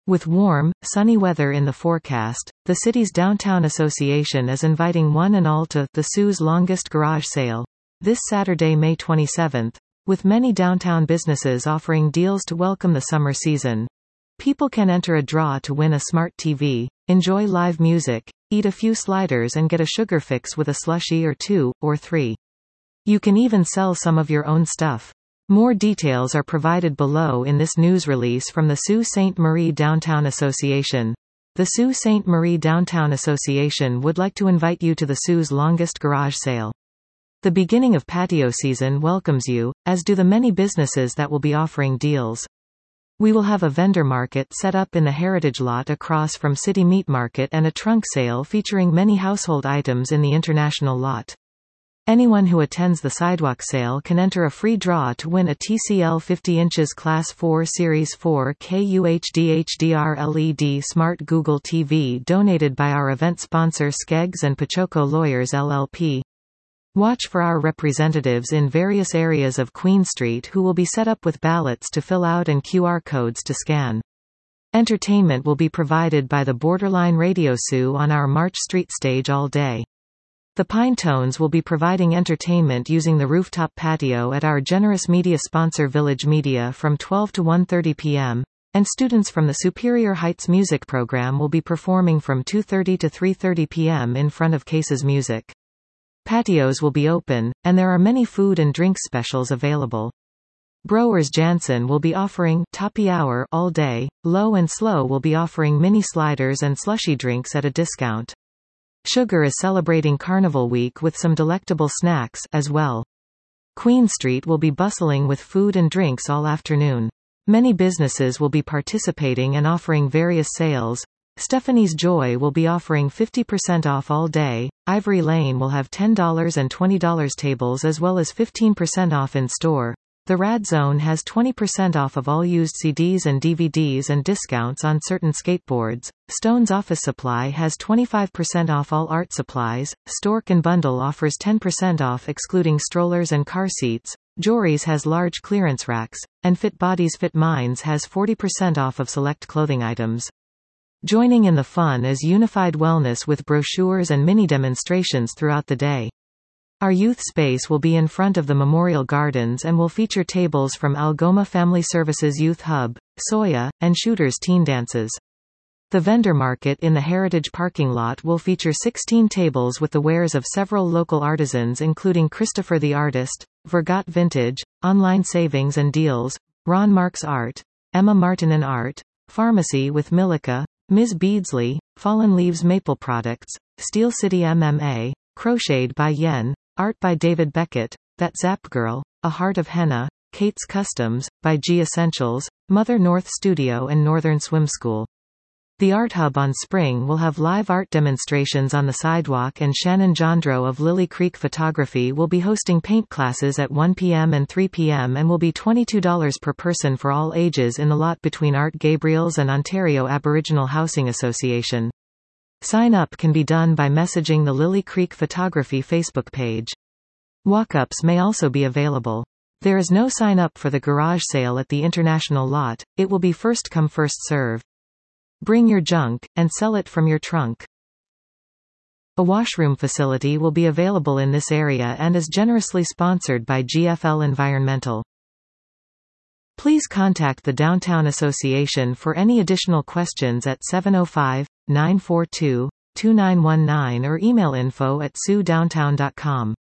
With warm, sunny weather in the forecast, the city's Downtown Association is inviting one and all to the Soo's longest garage sale this Saturday, May 27, with many downtown businesses offering deals to welcome the summer season. People can enter a draw to win a smart TV, enjoy live music, eat a few sliders and get a sugar fix with a slushie or 2 or 3. You can even sell some of your own stuff. More details are provided below in this news release from the Sault Ste. Marie Downtown Association. The Sault Ste. Marie Downtown Association would like to invite you to the Soo's longest garage sale. The beginning of patio season welcomes you, as do the many businesses that will be offering deals. We will have a vendor market set up in the Heritage Lot across from City Meat Market and a trunk sale featuring many household items in the International Lot. Anyone who attends the sidewalk sale can enter a free draw to win a TCL 50 inches Class 4 Series 4K UHD HDR LED Smart Google TV donated by our event sponsor Skeggs and Pachoco Lawyers LLP. Watch for our representatives in various areas of Queen Street who will be set up with ballots to fill out and QR codes to scan. Entertainment will be provided by the Borderline Radio Soo on our March Street stage all day. The Pine Tones will be providing entertainment using the rooftop patio at our generous media sponsor Village Media from 12 to 1:30 p.m., and students from the Superior Heights music program will be performing from 2:30 to 3:30 p.m. in front of Cases Music. Patios will be open, and there are many food and drinks specials available. Brewers Jansen will be offering Toppy Hour all day. Low and Slow will be offering mini sliders and slushy drinks at a discount. Sugar is celebrating Carnival Week with some delectable snacks as well. Queen Street will be bustling with food and drinks all afternoon. Many businesses will be participating and offering various sales. Stephanie's Joy will be offering 50% off all day. Ivory Lane will have $10 and $20 tables as well as 15% off in store. The Rad Zone has 20% off of all used CDs and DVDs and discounts on certain skateboards. Stone's Office Supply has 25% off all art supplies. Stork and Bundle offers 10% off excluding strollers and car seats. Jory's has large clearance racks, and Fit Bodies Fit Minds has 40% off of select clothing items. Joining in the fun is Unified Wellness with brochures and mini demonstrations throughout the day. Our youth space will be in front of the Memorial Gardens and will feature tables from Algoma Family Services Youth Hub, Soya, and Shooters Teen Dances. The vendor market in the Heritage parking lot will feature 16 tables with the wares of several local artisans including Christopher the Artist, Vergot Vintage, Online Savings and Deals, Ron Marks Art, Emma Martinen Art, Pharmacy with Milica, Ms. Beardsley, Fallen Leaves Maple Products, Steel City MMA, Crocheted by Yen, Art by David Beckett, That Zap Girl, A Heart of Henna, Kate's Customs, by G Essentials, Mother North Studio and Northern Swim School. The Art Hub on Spring will have live art demonstrations on the sidewalk and Shannon Jandro of Lily Creek Photography will be hosting paint classes at 1 p.m. and 3 p.m. and will be $22 per person for all ages in the lot between Art Gabriel's and Ontario Aboriginal Housing Association. Sign up can be done by messaging the Lily Creek Photography Facebook page. Walk-ups may also be available. There is no sign-up for the garage sale at the International Lot, it will be first come first serve. Bring your junk, and sell it from your trunk. A washroom facility will be available in this area and is generously sponsored by GFL Environmental. Please contact the Downtown Association for any additional questions at 705-942-2919 or email info@soodowntown.com.